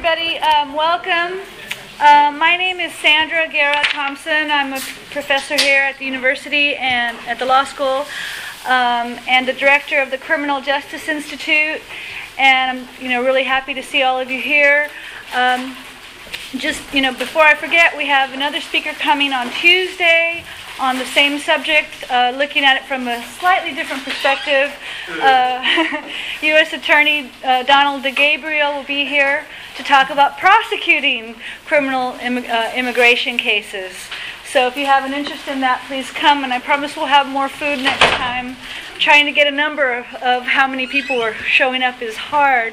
everybody. Welcome. My name is Sandra Guerra Thompson. I'm a professor here at the university and at the law school, and the director of the Criminal Justice Institute. And I'm, really happy to see all of you here. Before I forget, we have another speaker coming on Tuesday on the same subject, looking at it from a slightly different perspective. U.S. Attorney Donald DeGabriel will be here to talk about prosecuting criminal immigration cases. So if you have an interest in that, please come, and I promise we'll have more food next time. Trying to get a number of how many people are showing up is hard.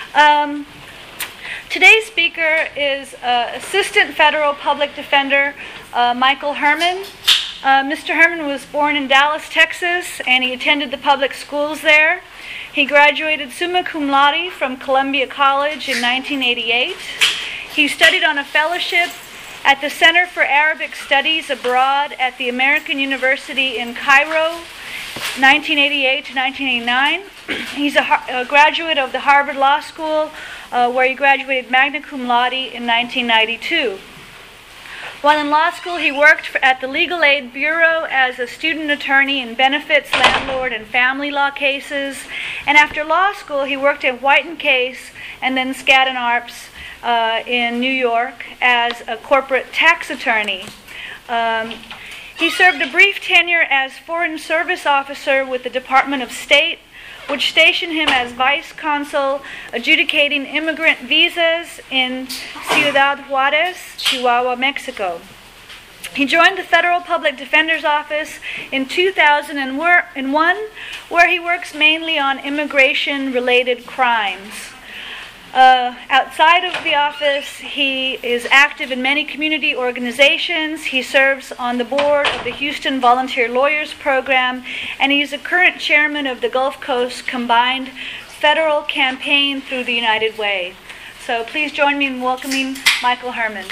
Today's speaker is Assistant Federal Public Defender Michael Herman. Mr. Herman was born in Dallas, Texas, and he attended the public schools there. He graduated summa cum laude from Columbia College in 1988. He studied on a fellowship at the Center for Arabic Studies Abroad at the American University in Cairo, 1988 to 1989. He's a graduate of the Harvard Law School, where he graduated magna cum laude in 1992. While in law school, he worked at the Legal Aid Bureau as a student attorney in benefits, landlord, and family law cases. And after law school, he worked at White & Case and then Skadden Arps in New York as a corporate tax attorney. He served a brief tenure as Foreign Service Officer with the Department of State, which stationed him as vice consul adjudicating immigrant visas in Ciudad Juarez, Chihuahua, Mexico. He joined the Federal Public Defender's Office in 2001, where he works mainly on immigration-related crimes. Outside of the office, he is active in many community organizations. He serves on the board of the Houston Volunteer Lawyers Program, and he's a current chairman of the Gulf Coast Combined Federal Campaign Through the United Way. So please join me in welcoming Michael Herman.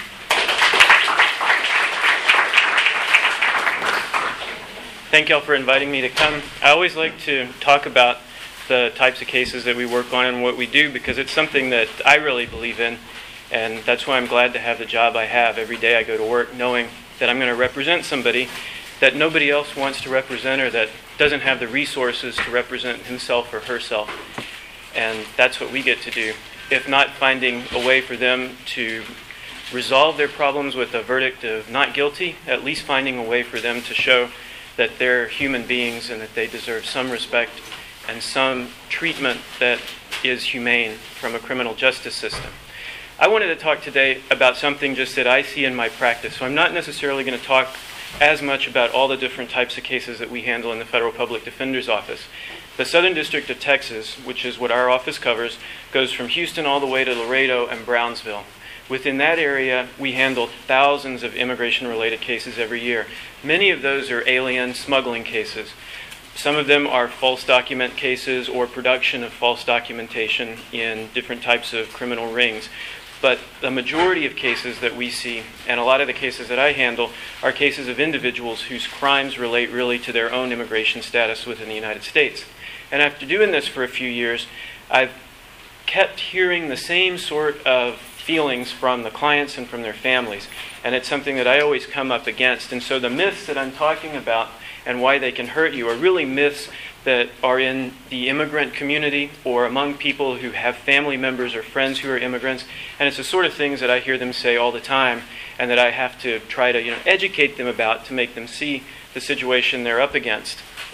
Thank y'all for inviting me to come. I always like to talk about the types of cases that we work on and what we do, because it's something that I really believe in, and that's why I'm glad to have the job I have. Every day I go to work knowing that I'm going to represent somebody that nobody else wants to represent, or that doesn't have the resources to represent himself or herself. And that's what we get to do. If not finding a way for them to resolve their problems with a verdict of not guilty, at least finding a way for them to show that they're human beings and that they deserve some respect and some treatment that is humane from a criminal justice system. I wanted to talk today about something just that I see in my practice. So I'm not necessarily going to talk as much about all the different types of cases that we handle in the Federal Public Defender's Office. The Southern District of Texas, which is what our office covers, goes from Houston all the way to Laredo and Brownsville. Within that area, we handle thousands of immigration-related cases every year. Many of those are alien smuggling cases. Some of them are false document cases or production of false documentation in different types of criminal rings. But the majority of cases that we see, and a lot of the cases that I handle, are cases of individuals whose crimes relate really to their own immigration status within the United States. And after doing this for a few years, I've kept hearing the same sort of feelings from the clients and from their families. And it's something that I always come up against. And so the myths that I'm talking about and why they can hurt you are really myths that are in the immigrant community or among people who have family members or friends who are immigrants. And it's the sort of things that I hear them say all the time, and that I have to try to educate them about to make them see the situation they're up against.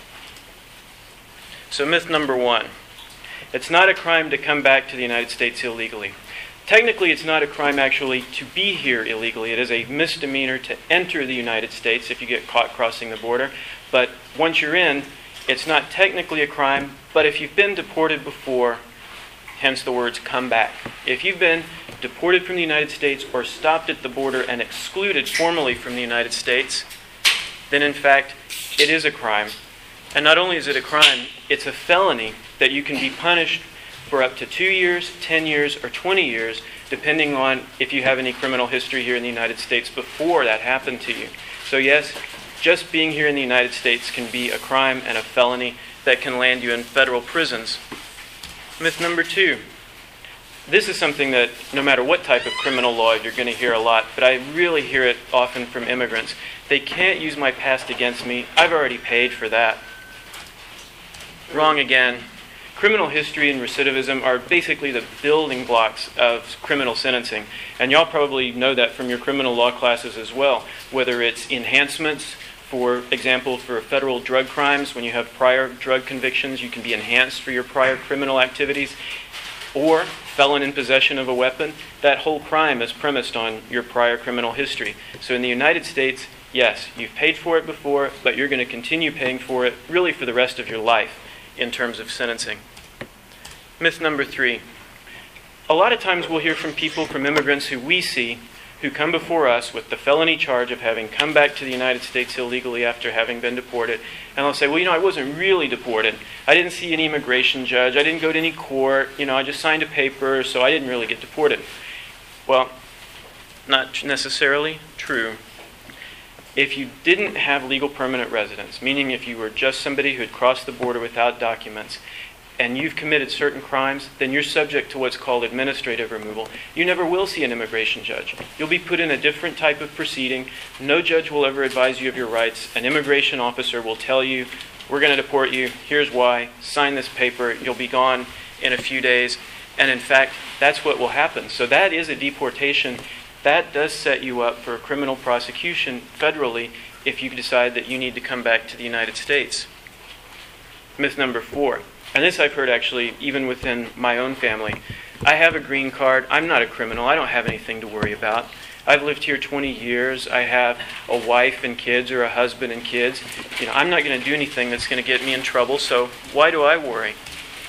So myth number one: it's not a crime to come back to the United States illegally. Technically, it's not a crime actually to be here illegally. It is a misdemeanor to enter the United States if you get caught crossing the border. But once you're in, it's not technically a crime. But if you've been deported before, hence the words come back. If you've been deported from the United States or stopped at the border and excluded formally from the United States, then in fact, it is a crime. And not only is it a crime, it's a felony that you can be punished for up to 2 years, 10 years, or 20 years, depending on if you have any criminal history here in the United States before that happened to you. So yes, just being here in the United States can be a crime and a felony that can land you in federal prisons. Myth number two: this is something that no matter what type of criminal law, you're going to hear a lot, but I really hear it often from immigrants. They can't use my past against me. I've already paid for that. Wrong again. Criminal history and recidivism are basically the building blocks of criminal sentencing. And y'all probably know that from your criminal law classes as well, whether it's enhancements. For example, for federal drug crimes, when you have prior drug convictions, you can be enhanced for your prior criminal activities. Or felon in possession of a weapon, that whole crime is premised on your prior criminal history. So in the United States, yes, you've paid for it before, but you're going to continue paying for it really for the rest of your life in terms of sentencing. Myth number 3. A lot of times we'll hear from people, from immigrants who we see, who come before us with the felony charge of having come back to the United States illegally after having been deported. And they'll say, well, I wasn't really deported. I didn't see any immigration judge. I didn't go to any court. I just signed a paper, so I didn't really get deported. Well, not necessarily true. If you didn't have legal permanent residence, meaning if you were just somebody who had crossed the border without documents, and you've committed certain crimes, then you're subject to what's called administrative removal. You never will see an immigration judge. You'll be put in a different type of proceeding. No judge will ever advise you of your rights. An immigration officer will tell you, we're going to deport you, here's why, sign this paper, you'll be gone in a few days. And in fact, that's what will happen. So that is a deportation. That does set you up for a criminal prosecution federally if you decide that you need to come back to the United States. Myth number 4. And this I've heard actually even within my own family. I have a green card. I'm not a criminal. I don't have anything to worry about. I've lived here 20 years. I have a wife and kids or a husband and kids. I'm not going to do anything that's going to get me in trouble, so why do I worry?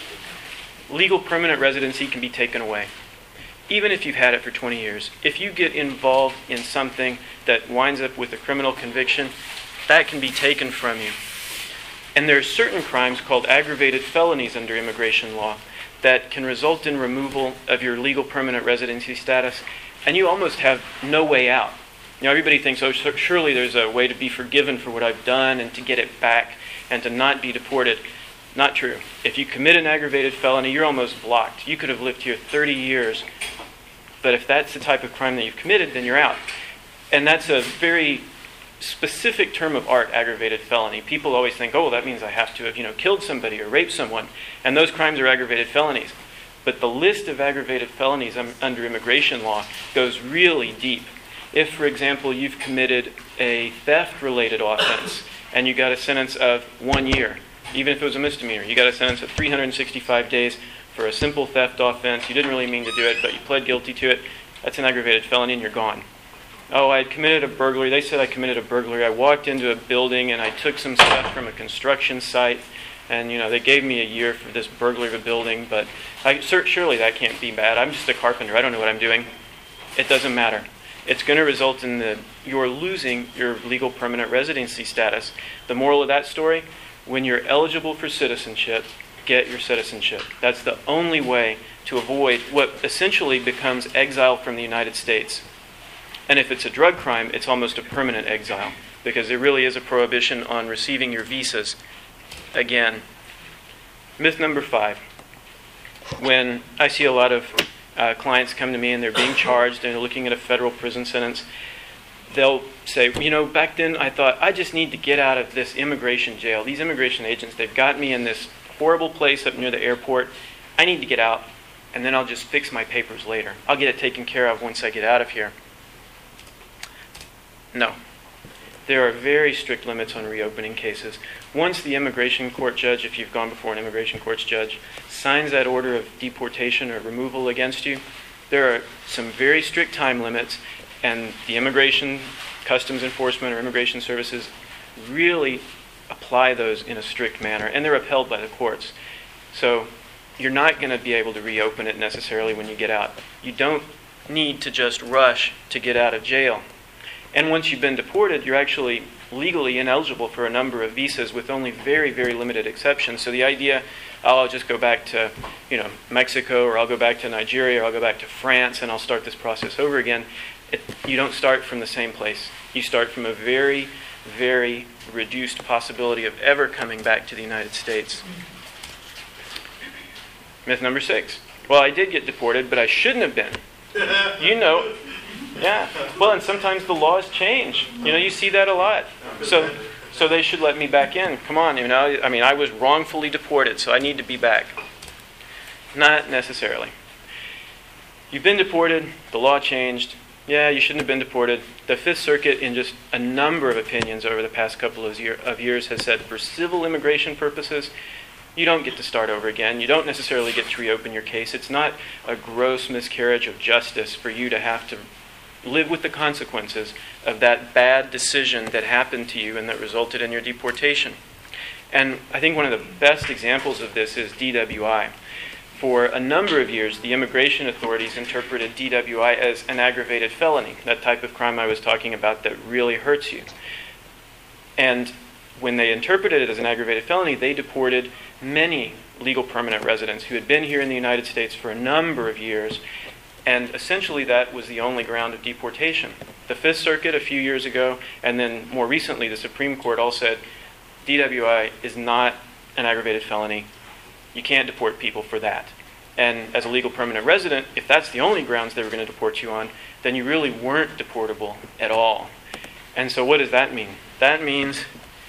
Legal permanent residency can be taken away. Even if you've had it for 20 years. If you get involved in something that winds up with a criminal conviction, that can be taken from you. And there are certain crimes called aggravated felonies under immigration law that can result in removal of your legal permanent residency status, and you almost have no way out. Everybody thinks, oh, surely there's a way to be forgiven for what I've done and to get it back and to not be deported. Not true. If you commit an aggravated felony, you're almost blocked. You could have lived here 30 years, but if that's the type of crime that you've committed, then you're out. And that's a very specific term of art, aggravated felony. People always think, oh, well, that means I have to have, killed somebody or raped someone. And those crimes are aggravated felonies. But the list of aggravated felonies under immigration law goes really deep. If, for example, you've committed a theft-related offense and you got a sentence of 1 year, even if it was a misdemeanor, you got a sentence of 365 days for a simple theft offense, you didn't really mean to do it, but you pled guilty to it, that's an aggravated felony and you're gone. Oh, I committed a burglary. They said I committed a burglary. I walked into a building and I took some stuff from a construction site. And, they gave me a year for this burglary of a building. But surely that can't be bad. I'm just a carpenter. I don't know what I'm doing. It doesn't matter. It's going to result in you're losing your legal permanent residency status. The moral of that story, when you're eligible for citizenship, get your citizenship. That's the only way to avoid what essentially becomes exile from the United States. And if it's a drug crime, it's almost a permanent exile because there really is a prohibition on receiving your visas again. Myth number 5. When I see a lot of clients come to me and they're being charged and they're looking at a federal prison sentence, they'll say, back then I thought I just need to get out of this immigration jail. These immigration agents, they've got me in this horrible place up near the airport. I need to get out and then I'll just fix my papers later. I'll get it taken care of once I get out of here. No. There are very strict limits on reopening cases. Once the immigration court judge, if you've gone before an immigration court judge, signs that order of deportation or removal against you, there are some very strict time limits, and the Immigration Customs Enforcement or Immigration Services really apply those in a strict manner, and they're upheld by the courts. So you're not going to be able to reopen it necessarily when you get out. You don't need to just rush to get out of jail. And once you've been deported, you're actually legally ineligible for a number of visas with only very, very limited exceptions. So the idea, I'll just go back to, Mexico, or I'll go back to Nigeria, or I'll go back to France, and I'll start this process over again. You don't start from the same place. You start from a very, very reduced possibility of ever coming back to the United States. Myth number 6. Well, I did get deported, but I shouldn't have been. You know. Yeah. Well, and sometimes the laws change. You see that a lot. So they should let me back in. Come on, I was wrongfully deported, so I need to be back. Not necessarily. You've been deported, the law changed. Yeah, you shouldn't have been deported. The Fifth Circuit, in just a number of opinions over the past couple of years, has said for civil immigration purposes, you don't get to start over again. You don't necessarily get to reopen your case. It's not a gross miscarriage of justice for you to have to live with the consequences of that bad decision that happened to you and that resulted in your deportation. And I think one of the best examples of this is DWI. For a number of years, the immigration authorities interpreted DWI as an aggravated felony, that type of crime I was talking about that really hurts you. And when they interpreted it as an aggravated felony, they deported many legal permanent residents who had been here in the United States for a number of years, and essentially that was the only ground of deportation. The Fifth Circuit a few years ago, and then more recently the Supreme Court all said DWI is not an aggravated felony. You can't deport people for that. And as a legal permanent resident, if that's the only grounds they were going to deport you on, then you really weren't deportable at all. And so what does that mean? That means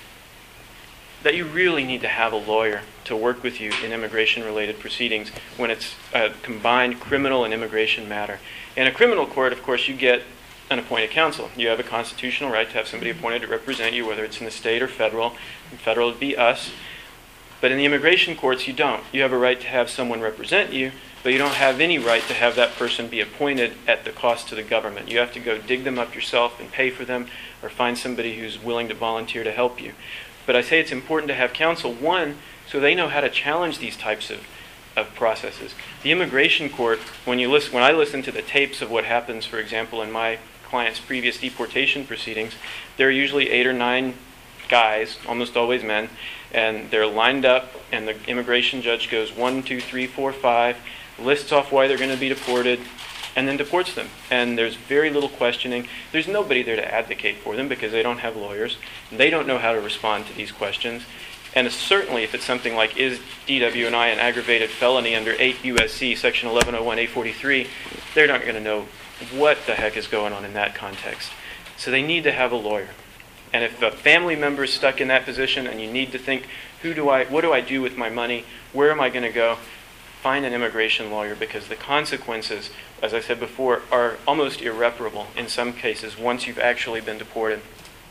that you really need to have a lawyer to work with you in immigration-related proceedings when it's a combined criminal and immigration matter. In a criminal court, of course, you get an appointed counsel. You have a constitutional right to have somebody appointed to represent you, whether it's in the state or federal. And federal would be us. But in the immigration courts, you don't. You have a right to have someone represent you, but you don't have any right to have that person be appointed at the cost to the government. You have to go dig them up yourself and pay for them, or find somebody who's willing to volunteer to help you. But I say it's important to have counsel, one, so they know how to challenge these types of processes. The immigration court, when I listen to the tapes of what happens, for example, in my client's previous deportation proceedings, there are usually 8 or 9 guys, almost always men, and they're lined up, and the immigration judge goes 1, 2, 3, 4, 5, lists off why they're going to be deported, and then deports them. And there's very little questioning. There's nobody there to advocate for them because they don't have lawyers. They don't know how to respond to these questions. And certainly if it's something like, is DWI an aggravated felony under 8 U.S.C. section 1101A43, they're not going to know what the heck is going on in that context. So they need to have a lawyer. And if a family member is stuck in that position and you need to think, what do I do with my money? Where am I going to go? Find an immigration lawyer, because the consequences, as I said before, are almost irreparable in some cases once you've actually been deported.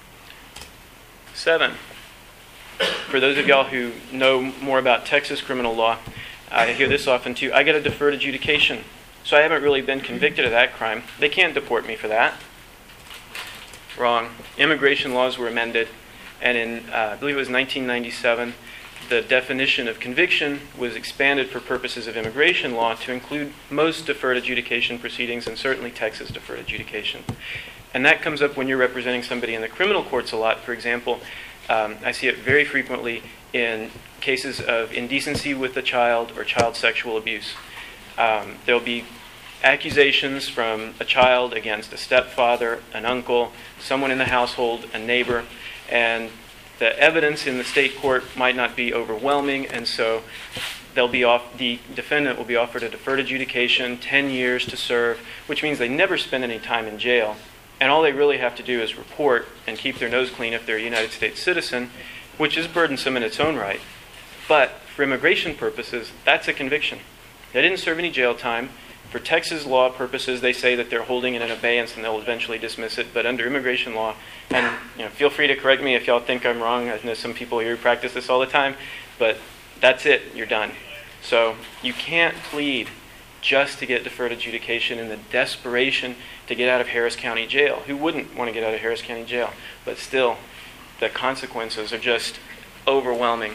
7. For those of y'all who know more about Texas criminal law, I hear this often too. I get a deferred adjudication, so I haven't really been convicted of that crime. They can't deport me for that. Wrong. Immigration laws were amended, and in, I believe it was 1997, the definition of conviction was expanded for purposes of immigration law to include most deferred adjudication proceedings, and certainly Texas deferred adjudication. And that comes up when you're representing somebody in the criminal courts a lot. For example, I see it very frequently in cases of indecency with a child or child sexual abuse. There'll be accusations from a child against a stepfather, an uncle, someone in the household, a neighbor, and the evidence in the state court might not be overwhelming, and so the defendant will be offered a deferred adjudication, 10 years to serve, which means they never spend any time in jail, and all they really have to do is report and keep their nose clean if they're a United States citizen, which is burdensome in its own right. But for immigration purposes, that's a conviction. They didn't serve any jail time. For Texas law purposes, they say that they're holding it in abeyance and they'll eventually dismiss it. But under immigration law, and feel free to correct me if y'all think I'm wrong. I know some people here who practice this all the time, but that's it. You're done. So you can't plead just to get deferred adjudication in the desperation to get out of Harris County Jail. Who wouldn't want to get out of Harris County Jail? But still, the consequences are just overwhelming.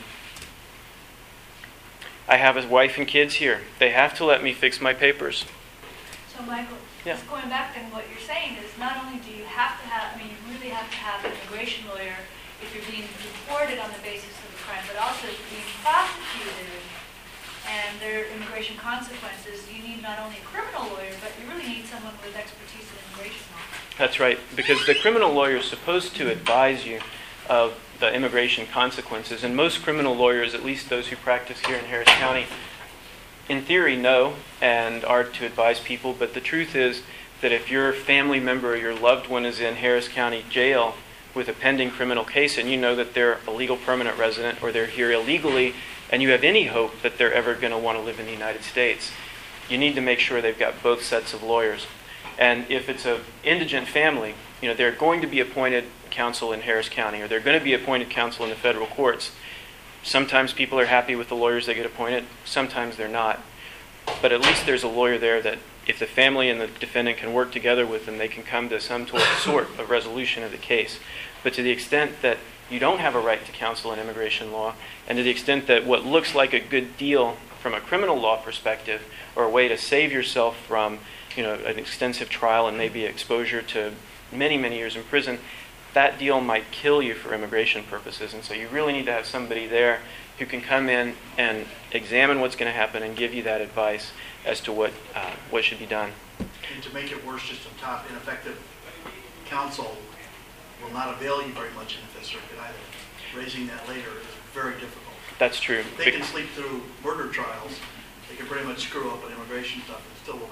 I have a wife and kids here. They have to let me fix my papers. So, Michael, Yeah. just going back then, what you're saying is not only do you have to have, you really have to have an immigration lawyer if you're being deported on the basis of the crime, but also if you're being prosecuted and there are immigration consequences, you need not only a criminal lawyer, but you really need someone with expertise in immigration law. That's right, because the criminal lawyer is supposed to advise you of the immigration consequences, and most criminal lawyers, at least those who practice here in Harris County, in theory, know and are to advise people, but the truth is that if your family member or your loved one is in Harris County Jail with a pending criminal case and you know that they're a legal permanent resident or they're here illegally and you have any hope that they're ever going to want to live in the United States, you need to make sure they've got both sets of lawyers. And if it's an indigent family, they're going to be appointed counsel in Harris County or they're going to be appointed counsel in the federal courts. Sometimes people are happy with the lawyers they get appointed, sometimes they're not. But at least there's a lawyer there that if the family and the defendant can work together with them, they can come to some sort of resolution of the case. But to the extent that you don't have a right to counsel in immigration law, and to the extent that what looks like a good deal from a criminal law perspective, or a way to save yourself from an extensive trial and maybe exposure to many, many years in prison, that deal might kill you for immigration purposes. And so you really need to have somebody there who can come in and examine what's going to happen and give you that advice as to what should be done. And to make it worse, just on top, ineffective counsel will not avail you very much in the Fifth Circuit either. Raising that later is very difficult. That's true. They can sleep through murder trials. They can pretty much screw up on immigration stuff and still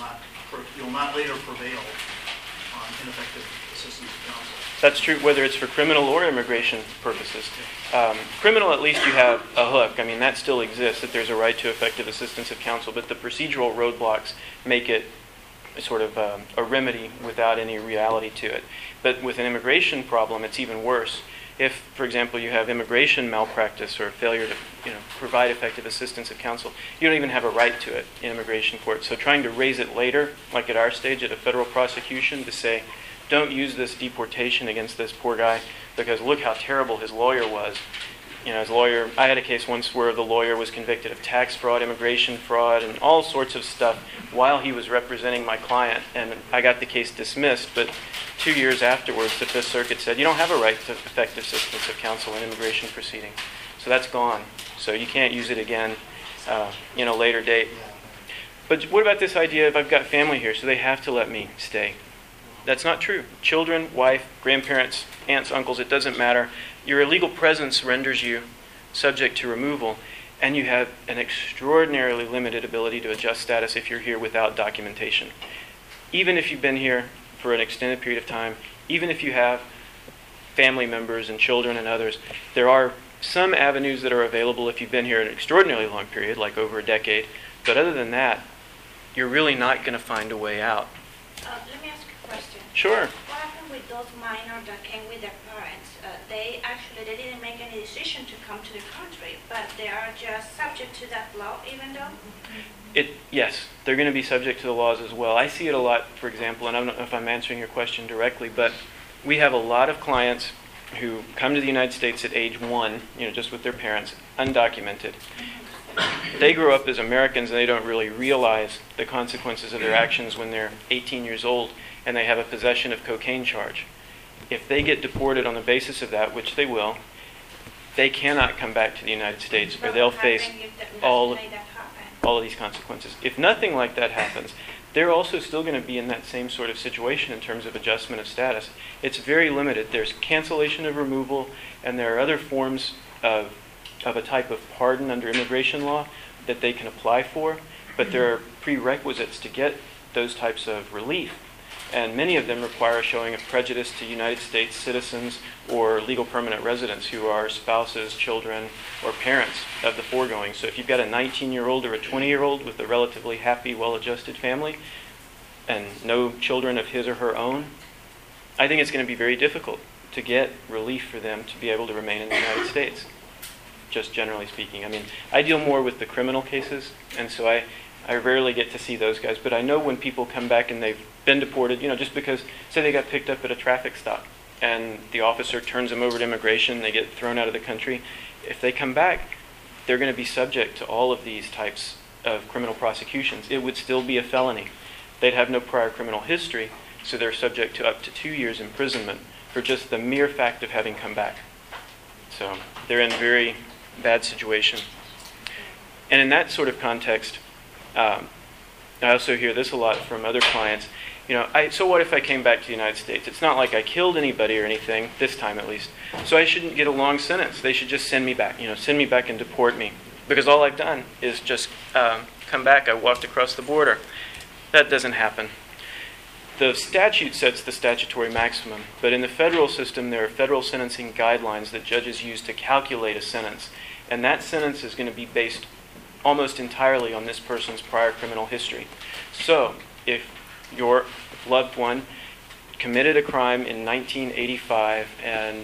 will not later prevail on ineffective assistance of counsel. That's true, whether it's for criminal or immigration purposes. Criminal, at least you have a hook. I mean, that still exists, that there's a right to effective assistance of counsel, but the procedural roadblocks make it sort of a remedy without any reality to it. But with an immigration problem, it's even worse. If, for example, you have immigration malpractice or failure to provide effective assistance of counsel, you don't even have a right to it in immigration court. So trying to raise it later, like at our stage at a federal prosecution, to say, don't use this deportation against this poor guy because look how terrible his lawyer was. His lawyer, I had a case once where the lawyer was convicted of tax fraud, immigration fraud, and all sorts of stuff while he was representing my client. And I got the case dismissed, but 2 years afterwards, the Fifth Circuit said, you don't have a right to effective assistance of counsel in immigration proceedings. So that's gone. So you can't use it again in a later date. But what about this idea of I've got family here, so they have to let me stay? That's not true. Children, wife, grandparents, aunts, uncles, it doesn't matter. Your illegal presence renders you subject to removal, and you have an extraordinarily limited ability to adjust status if you're here without documentation. Even if you've been here for an extended period of time, even if you have family members and children and others, there are some avenues that are available if you've been here an extraordinarily long period, like over a decade. But other than that, you're really not going to find a way out. Let me ask you a question. Sure. What happened with those minors that came with their parents? They didn't make any decision to come to the country, but they are just subject to that law, even though? Yes, they're going to be subject to the laws as well. I see it a lot, for example, and I don't know if I'm answering your question directly, but we have a lot of clients who come to the United States at age 1, just with their parents, undocumented. They grow up as Americans and they don't really realize the consequences of their actions when they're 18 years old and they have a possession of cocaine charge. If they get deported on the basis of that, which they will, they cannot come back to the United States or they'll face all of these consequences. If nothing like that happens, they're also still going to be in that same sort of situation in terms of adjustment of status. It's very limited. There's cancellation of removal, and there are other forms of a type of pardon under immigration law that they can apply for, but there are prerequisites to get those types of relief. And many of them require showing of prejudice to United States citizens or legal permanent residents who are spouses, children, or parents of the foregoing. So if you've got a 19-year-old or a 20-year-old with a relatively happy, well-adjusted family and no children of his or her own, I think it's going to be very difficult to get relief for them to be able to remain in the United States, just generally speaking. I mean, I deal more with the criminal cases, and so I rarely get to see those guys, but I know when people come back and they've been deported, just because, say they got picked up at a traffic stop and the officer turns them over to immigration, they get thrown out of the country. If they come back, they're going to be subject to all of these types of criminal prosecutions. It would still be a felony. They'd have no prior criminal history, so they're subject to up to 2 years imprisonment for just the mere fact of having come back. So they're in a very bad situation. And in that sort of context, I also hear this a lot from other clients. So what if I came back to the United States? It's not like I killed anybody or anything, this time at least. So I shouldn't get a long sentence. They should just send me back, send me back and deport me. because all I've done is just come back. I walked across the border. That doesn't happen. The statute sets the statutory maximum, but in the federal system, there are federal sentencing guidelines that judges use to calculate a sentence, and that sentence is going to be based almost entirely on this person's prior criminal history. So, if your loved one committed a crime in 1985 and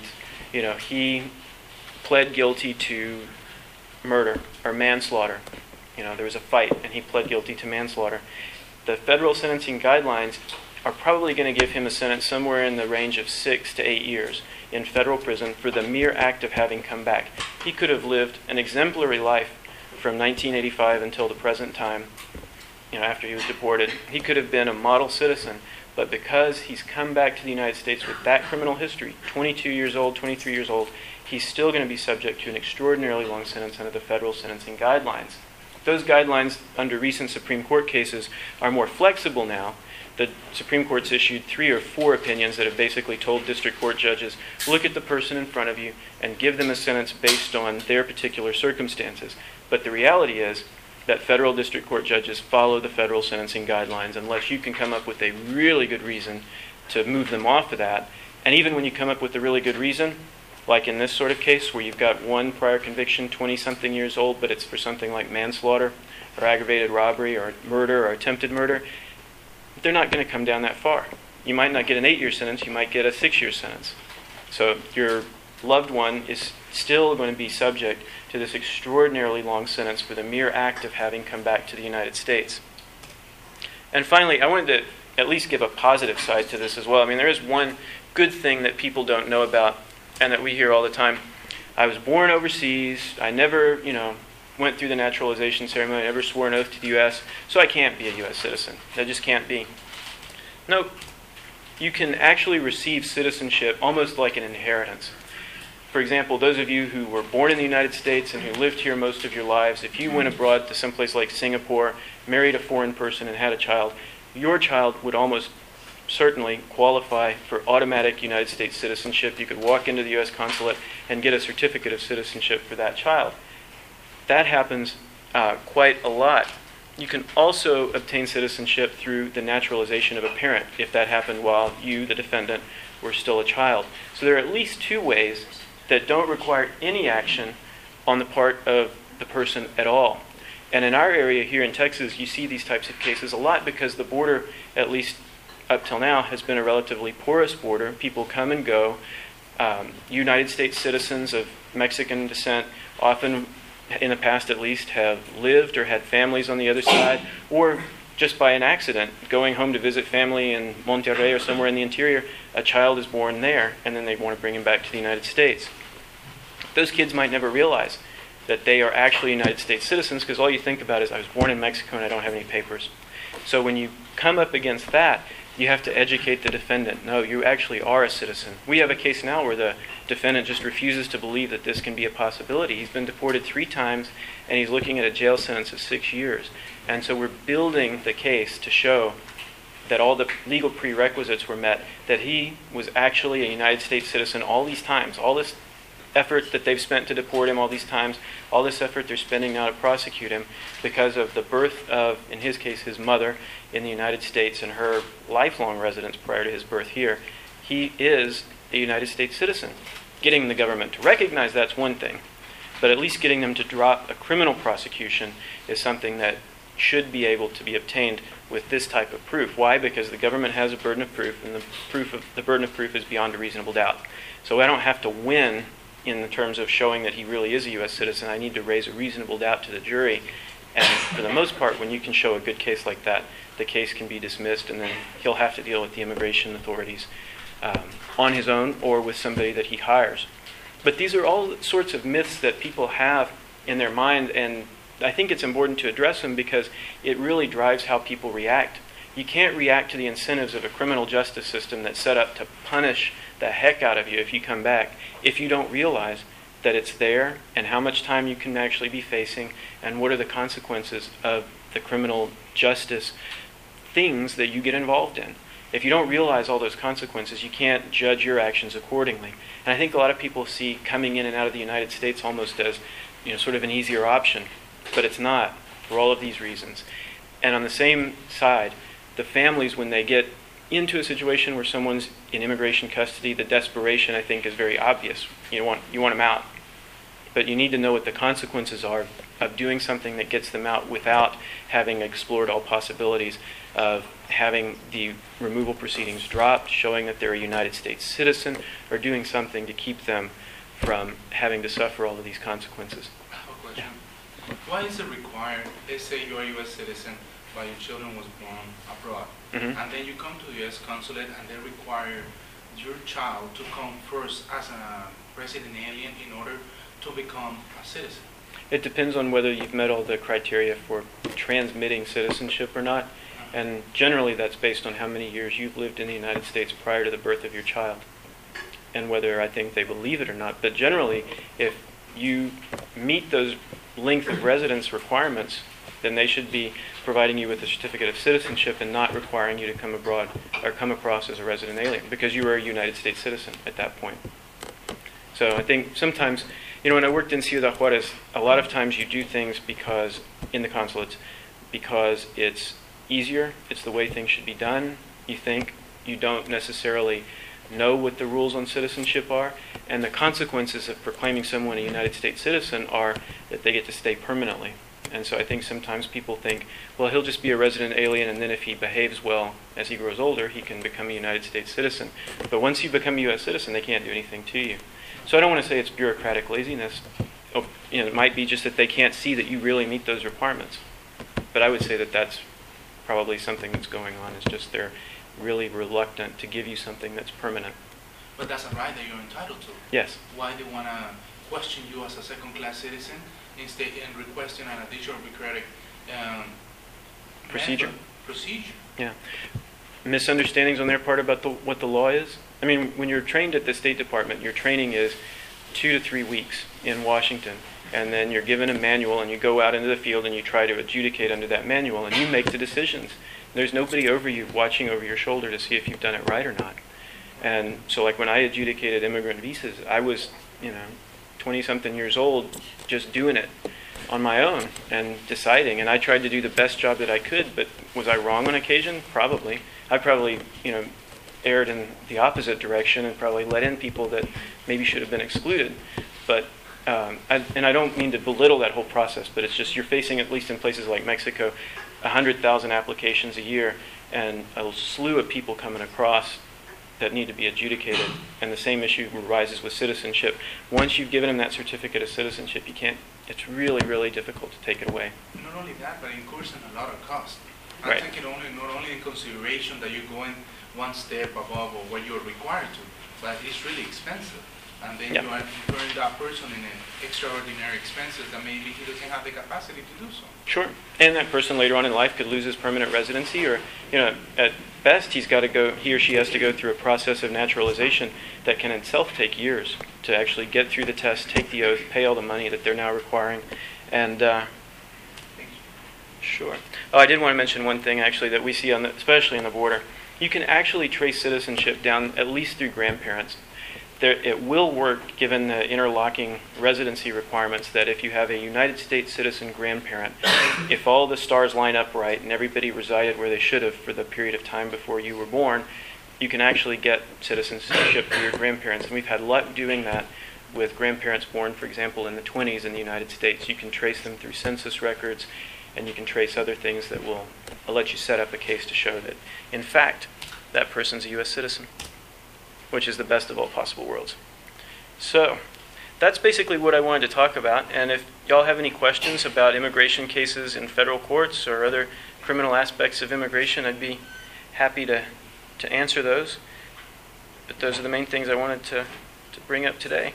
he pled guilty to murder or manslaughter, there was a fight and he pled guilty to manslaughter, the federal sentencing guidelines are probably going to give him a sentence somewhere in the range of 6 to 8 years in federal prison for the mere act of having come back. He could have lived an exemplary life from 1985 until the present time, after he was deported. He could have been a model citizen, but because he's come back to the United States with that criminal history, 22 years old, 23 years old, he's still going to be subject to an extraordinarily long sentence under the federal sentencing guidelines. Those guidelines, under recent Supreme Court cases, are more flexible now. The Supreme Court's issued 3 or 4 opinions that have basically told district court judges, look at the person in front of you and give them a sentence based on their particular circumstances. But the reality is that federal district court judges follow the federal sentencing guidelines unless you can come up with a really good reason to move them off of that. And even when you come up with a really good reason, like in this sort of case where you've got one prior conviction, 20-something years old, but it's for something like manslaughter or aggravated robbery or murder or attempted murder, they're not going to come down that far. You might not get an 8-year sentence, you might get a 6-year sentence. So your loved one is still going to be subject to this extraordinarily long sentence for the mere act of having come back to the United States. And finally, I wanted to at least give a positive side to this as well. I mean, there is one good thing that people don't know about and that we hear all the time. I was born overseas, I never, went through the naturalization ceremony, I never swore an oath to the U.S., so I can't be a U.S. citizen. I just can't be. No, you can actually receive citizenship almost like an inheritance. For example, those of you who were born in the United States and who lived here most of your lives, if you went abroad to someplace like Singapore, married a foreign person and had a child, your child would almost certainly qualify for automatic United States citizenship. You could walk into the U.S. consulate and get a certificate of citizenship for that child. That happens quite a lot. You can also obtain citizenship through the naturalization of a parent if that happened while you, the defendant, were still a child. So there are at least 2 ways that don't require any action on the part of the person at all. And in our area here in Texas, you see these types of cases a lot because the border, at least up till now, has been a relatively porous border. People come and go. United States citizens of Mexican descent often, in the past at least, have lived or had families on the other side, or just by an accident, going home to visit family in Monterrey or somewhere in the interior, a child is born there, and then they want to bring him back to the United States. Those kids might never realize that they are actually United States citizens because all you think about is, I was born in Mexico and I don't have any papers. So when you come up against that, you have to educate the defendant. No, you actually are a citizen. We have a case now where the defendant just refuses to believe that this can be a possibility. He's been deported 3 times, and he's looking at a jail sentence of 6 years. And so we're building the case to show that all the legal prerequisites were met, that he was actually a United States citizen all these times. All this effort that they've spent to deport him all these times, all this effort they're spending now to prosecute him because of the birth of, in his case, his mother in the United States and her lifelong residence prior to his birth here, he is a United States citizen. Getting the government to recognize that's one thing, but at least getting them to drop a criminal prosecution is something that should be able to be obtained with this type of proof. Why? Because the government has a burden of proof, and the burden of proof is beyond a reasonable doubt. So I don't have to win in the terms of showing that he really is a U.S. citizen. I need to raise a reasonable doubt to the jury. And for the most part, when you can show a good case like that, the case can be dismissed, and then he'll have to deal with the immigration authorities on his own or with somebody that he hires. But these are all sorts of myths that people have in their mind, and I think it's important to address them because it really drives how people react. You can't react to the incentives of a criminal justice system that's set up to punish the heck out of you if you come back, if you don't realize that it's there and how much time you can actually be facing and what are the consequences of the criminal justice things that you get involved in. If you don't realize all those consequences, you can't judge your actions accordingly. And I think a lot of people see coming in and out of the United States almost as sort of an easier option, but it's not for all of these reasons. And on the same side, the families, when they get into a situation where someone's in immigration custody, the desperation, I think, is very obvious. You want them out. But you need to know what the consequences are of doing something that gets them out without having explored all possibilities of having the removal proceedings dropped, showing that they're a United States citizen, or doing something to keep them from having to suffer all of these consequences. I have a question. Why is it required, let's say you're a U.S. citizen, but your children was born abroad, and then you come to the U.S. consulate and they require your child to come first as a resident alien in order to become a citizen? It depends on whether you've met all the criteria for transmitting citizenship or not. And generally that's based on how many years you've lived in the United States prior to the birth of your child, and whether I think they believe it or not. But generally, if you meet those length of residence requirements, then they should be providing you with a certificate of citizenship and not requiring you to come abroad or come across as a resident alien, because you are a United States citizen at that point. So I think sometimes, when I worked in Ciudad Juarez, a lot of times you do things because, in the consulates, because it's easier, it's the way things should be done. You think you don't necessarily know what the rules on citizenship are, and the consequences of proclaiming someone a United States citizen are that they get to stay permanently. And so I think sometimes people think, well, he'll just be a resident alien, and then if he behaves well as he grows older, he can become a United States citizen. But once you become a U.S. citizen, they can't do anything to you. So I don't want to say it's bureaucratic laziness. It might be just that they can't see that you really meet those requirements. But I would say that that's probably something that's going on. It's just they're really reluctant to give you something that's permanent. But that's a right that you're entitled to. Yes. Why they want to question you as a second-class citizen instead in requesting an additional bureaucratic procedure? Procedure. Yeah. Misunderstandings on their part about what the law is. I mean, when you're trained at the State Department, your training is 2 to 3 weeks in Washington. And then you're given a manual, and you go out into the field and you try to adjudicate under that manual, and you make the decisions. There's nobody over you watching over your shoulder to see if you've done it right or not. And so like when I adjudicated immigrant visas, I was, 20-something years old, just doing it on my own and deciding. And I tried to do the best job that I could, but was I wrong on occasion? Probably. I probably, erred in the opposite direction and probably let in people that maybe should have been excluded. But I don't mean to belittle that whole process, but it's just you're facing, at least in places like Mexico, 100,000 applications a year and a slew of people coming across that need to be adjudicated. And the same issue arises with citizenship. Once you've given them that certificate of citizenship, it's really, really difficult to take it away. Not only that, but it incurs a lot of cost. I Right. take it not only in consideration that you're going one step above or what you're required to, but it's really expensive. And then Yeah. you are incurring that person in an extraordinary expenses that maybe he doesn't have the capacity to do so. Sure. And that person later on in life could lose his permanent residency, or, at best he or she has to go through a process of naturalization that can itself take years to actually get through the test, take the oath, pay all the money that they're now requiring. And, sure. Oh, I did want to mention one thing actually that we see especially on the border. You can actually trace citizenship down at least through grandparents. It will work given the interlocking residency requirements that if you have a United States citizen grandparent, if all the stars line up right and everybody resided where they should have for the period of time before you were born, you can actually get citizenship for your grandparents. And we've had luck doing that with grandparents born, for example, in the 20s in the United States. You can trace them through census records, and you can trace other things that will let you set up a case to show that, in fact, that person's a U.S. citizen, which is the best of all possible worlds. So that's basically what I wanted to talk about. And if y'all have any questions about immigration cases in federal courts or other criminal aspects of immigration, I'd be happy to answer those. But those are the main things I wanted to bring up today.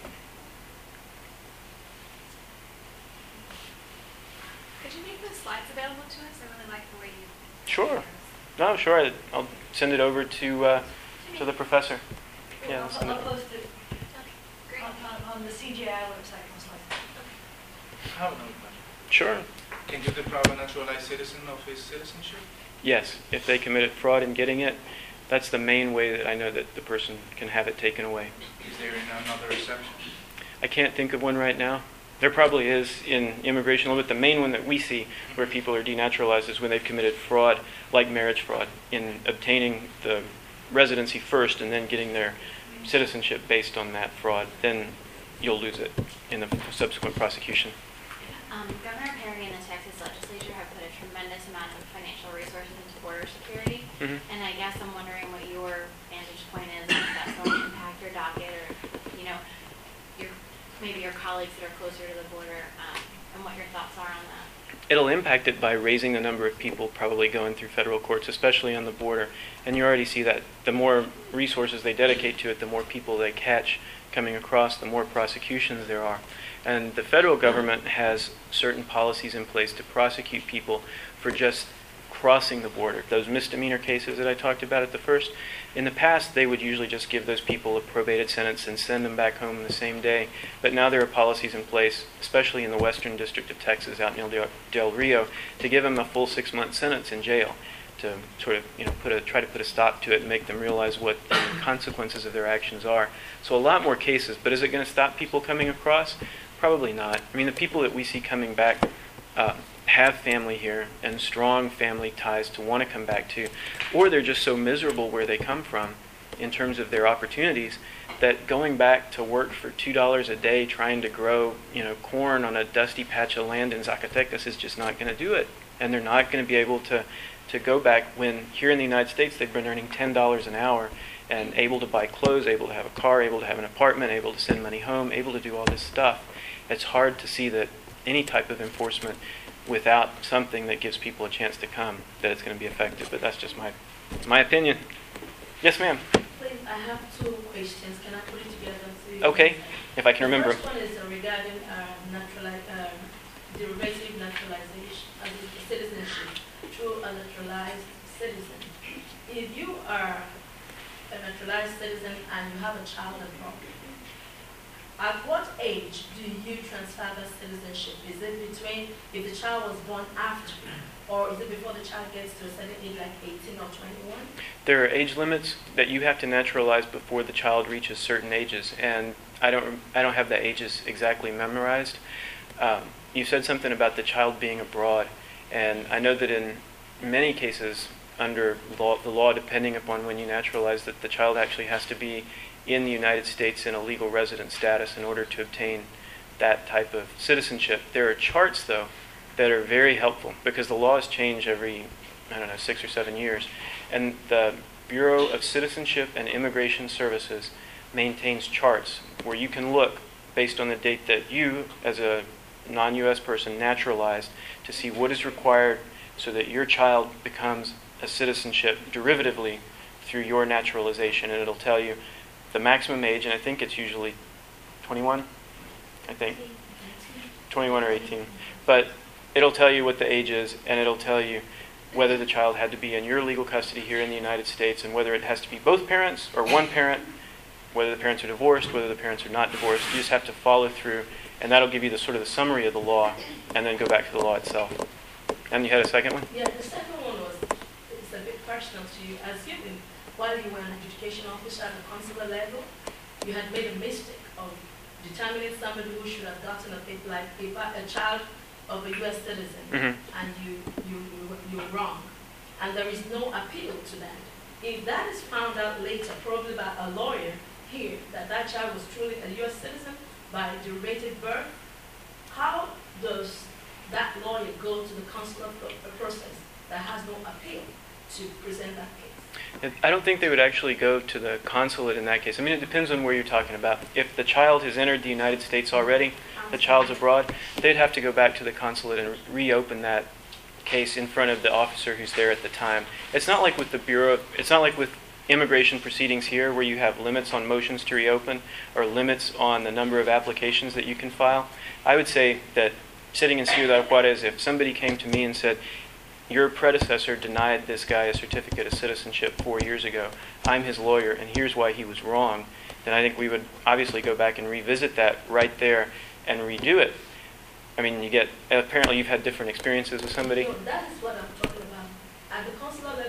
Could you make those slides available to us? I really like the way you... Sure. No, sure. I'll send it over to the professor. Yeah, I'll send it. post it Okay, great. on the CGI website most likely. I have another question. Sure. Can you deprive a naturalized citizen of his citizenship? Yes, if they committed fraud in getting it, that's the main way that I know that the person can have it taken away. Is there another exception? I can't think of one right now, There probably is in immigration law, but the main one that we see where people are denaturalized is when they've committed fraud, like marriage fraud, in obtaining the residency first and then getting their citizenship based on that fraud. Then you'll lose it in the subsequent prosecution. Governor Perry and the Texas legislature have put a tremendous amount of financial resources into border security, and I guess I'm wondering what your vantage point is, if that's going to impact your docket, or maybe your colleagues that are closer to the border, and what your thoughts are on that. It'll impact it by raising the number of people probably going through federal courts, especially on the border. And you already see that the more resources they dedicate to it, the more people they catch coming across, the more prosecutions there are. And the federal government has certain policies in place to prosecute people for just crossing the border. Those misdemeanor cases that I talked about at the first, in the past they would usually just give those people a probated sentence and send them back home the same day. But now there are policies in place, especially in the Western District of Texas, out in Del Rio, to give them a full 6-month sentence in jail, to sort of try to put a stop to it and make them realize what the consequences of their actions are. So a lot more cases, but is it going to stop people coming across? Probably not. I mean, the people that we see coming back have family here and strong family ties to want to come back to, or they're just so miserable where they come from in terms of their opportunities that going back to work for $2 a day trying to grow corn on a dusty patch of land in Zacatecas is just not going to do it. And they're not going to be able to go back when here in the United States they've been earning $10 an hour and able to buy clothes, able to have a car, able to have an apartment, able to send money home, able to do all this stuff. It's hard to see that any type of enforcement without something that gives people a chance to come, that it's going to be effective. But that's just my opinion. Yes, ma'am. Please, I have 2 questions. Can I put it together? Okay, if I can remember. The first one is regarding derivative naturalization, citizenship through a naturalized citizen. If you are a naturalized citizen and you have a child abroad, at what age do you transfer the citizenship? Is it between, if the child was born after, or is it before the child gets to a certain age, like 18 or 21? There are age limits that you have to naturalize before the child reaches certain ages, and I don't have the ages exactly memorized. You said something about the child being abroad, and I know that in many cases under the law, depending upon when you naturalize, that the child actually has to be in the United States in a legal resident status in order to obtain that type of citizenship. There are charts, though, that are very helpful because the laws change every, 6 or 7 years. And the Bureau of Citizenship and Immigration Services maintains charts where you can look based on the date that you, as a non-U.S. person, naturalized to see what is required so that your child becomes a citizenship derivatively through your naturalization. And it'll tell you the maximum age, and I think it's usually 21, 21 or 18. But it'll tell you what the age is, and it'll tell you whether the child had to be in your legal custody here in the United States, and whether it has to be both parents or one parent, whether the parents are divorced, whether the parents are not divorced. You just have to follow through, and that'll give you the sort of the summary of the law, and then go back to the law itself. And you had a second one? Yeah, the second one it's a bit personal to you. As while you were an adjudication officer at the consular level, you had made a mistake of determining somebody who should have gotten a child of a U.S. citizen, and you're wrong, and there is no appeal to that. If that is found out later, probably by a lawyer here, that child was truly a U.S. citizen by derivative birth, how does that lawyer go to the consular process that has no appeal to present that case? I don't think they would actually go to the consulate in that case. I mean, it depends on where you're talking about. If the child has entered the United States already, the child's abroad, they'd have to go back to the consulate and reopen that case in front of the officer who's there at the time. It's not like with the Bureau, it's not like with immigration proceedings here where you have limits on motions to reopen or limits on the number of applications that you can file. I would say that sitting in Ciudad Juarez, if somebody came to me and said, your predecessor denied this guy a certificate of citizenship 4 years ago, I'm his lawyer, and here's why he was wrong, then I think we would obviously go back and revisit that right there and redo it. I mean, apparently you've had different experiences with somebody. No, that is what I'm talking about. At the consular level,